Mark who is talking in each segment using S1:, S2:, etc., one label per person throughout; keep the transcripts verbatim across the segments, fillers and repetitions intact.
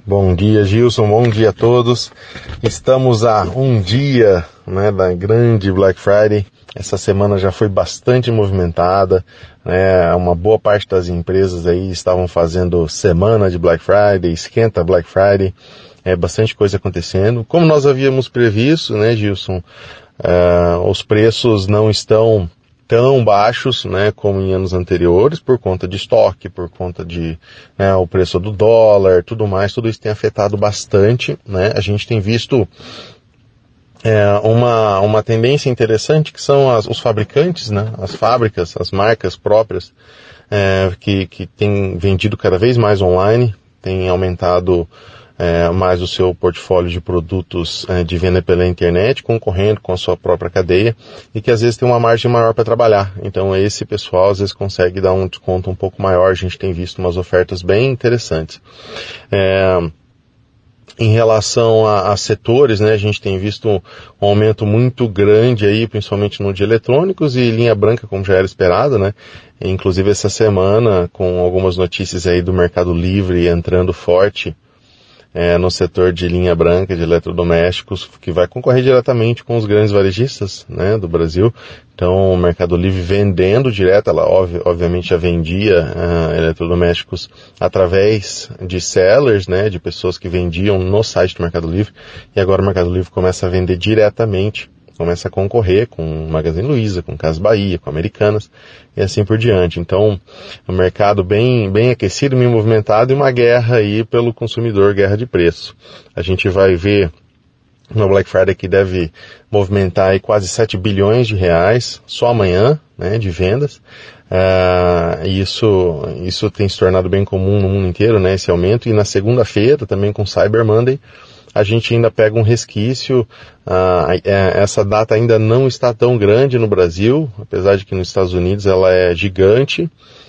S1: Bom dia, Gilson, bom dia a todos. Estamos a um dia, né, da grande Black Friday. Essa semana já foi bastante movimentada, né? Uma boa parte das empresas aí estavam fazendo semana de Black Friday, esquenta Black Friday, é bastante coisa acontecendo. Como nós havíamos previsto, né, Gilson, uh, os preços não estão tão baixos, né, como em anos anteriores, por conta de estoque, por conta de, né, o preço do dólar, tudo mais, tudo isso tem afetado bastante, né. A gente tem visto é, uma, uma tendência interessante, que são as, os fabricantes, né, as fábricas, as marcas próprias, é, que, que têm vendido cada vez mais online, têm aumentado É, mais o seu portfólio de produtos é, de venda pela internet, concorrendo com a sua própria cadeia, e que às vezes tem uma margem maior para trabalhar. Então esse pessoal às vezes consegue dar um desconto um pouco maior. A gente tem visto umas ofertas bem interessantes. É, em relação a, a setores, né, a gente tem visto um, um aumento muito grande aí, principalmente no de eletrônicos e linha branca, como já era esperado, né? Inclusive essa semana, com algumas notícias aí do Mercado Livre entrando forte É, no setor de linha branca, de eletrodomésticos, que vai concorrer diretamente com os grandes varejistas, né, do Brasil. Então, o Mercado Livre vendendo direto, ela ob- obviamente já vendia uh, eletrodomésticos através de sellers, né, de pessoas que vendiam no site do Mercado Livre, e agora o Mercado Livre começa a vender diretamente, começa a concorrer com o Magazine Luiza, com Casas Bahia, com Americanas, e assim por diante. Então, um mercado bem, bem aquecido, bem movimentado, e uma guerra aí pelo consumidor, guerra de preço. A gente vai ver uma Black Friday que deve movimentar aí quase sete bilhões de reais, só amanhã, né, de vendas. Uh, isso, isso tem se tornado bem comum no mundo inteiro, né, esse aumento. E na segunda-feira, também com Cyber Monday, a gente ainda pega um resquício. Uh, essa data ainda não está tão grande no Brasil, apesar de que nos Estados Unidos ela é gigante,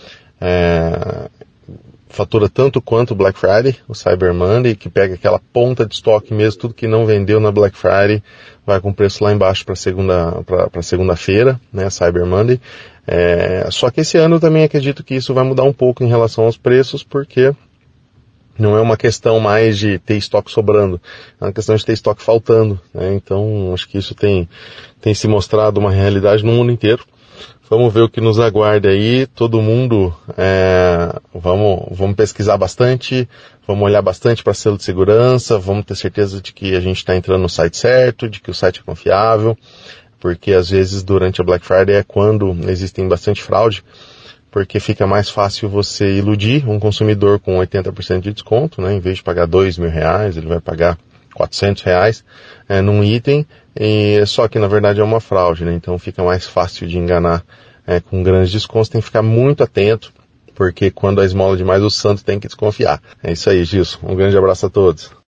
S1: é, fatura tanto quanto o Black Friday, o Cyber Monday, que pega aquela ponta de estoque mesmo, tudo que não vendeu na Black Friday vai com preço lá embaixo para segunda, para segunda-feira, né, Cyber Monday. É, só que esse ano eu também acredito que isso vai mudar um pouco em relação aos preços, porque não é uma questão mais de ter estoque sobrando, é uma questão de ter estoque faltando, né? Então, acho que isso tem, tem se mostrado uma realidade no mundo inteiro. Vamos ver o que nos aguarda aí, todo mundo, é, vamos, vamos pesquisar bastante, vamos olhar bastante para selo de segurança, vamos ter certeza de que a gente está entrando no site certo, de que o site é confiável, porque às vezes durante a Black Friday é quando existem bastante fraude, porque fica mais fácil você iludir um consumidor com oitenta por cento de desconto, né? Em vez de pagar dois mil reais, ele vai pagar quatrocentos reais é, num item, e só que na verdade é uma fraude, né? Então fica mais fácil de enganar é, com grandes descontos. Tem que ficar muito atento, porque quando a esmola demais o santo tem que desconfiar. É isso aí, Gilson. Um grande abraço a todos.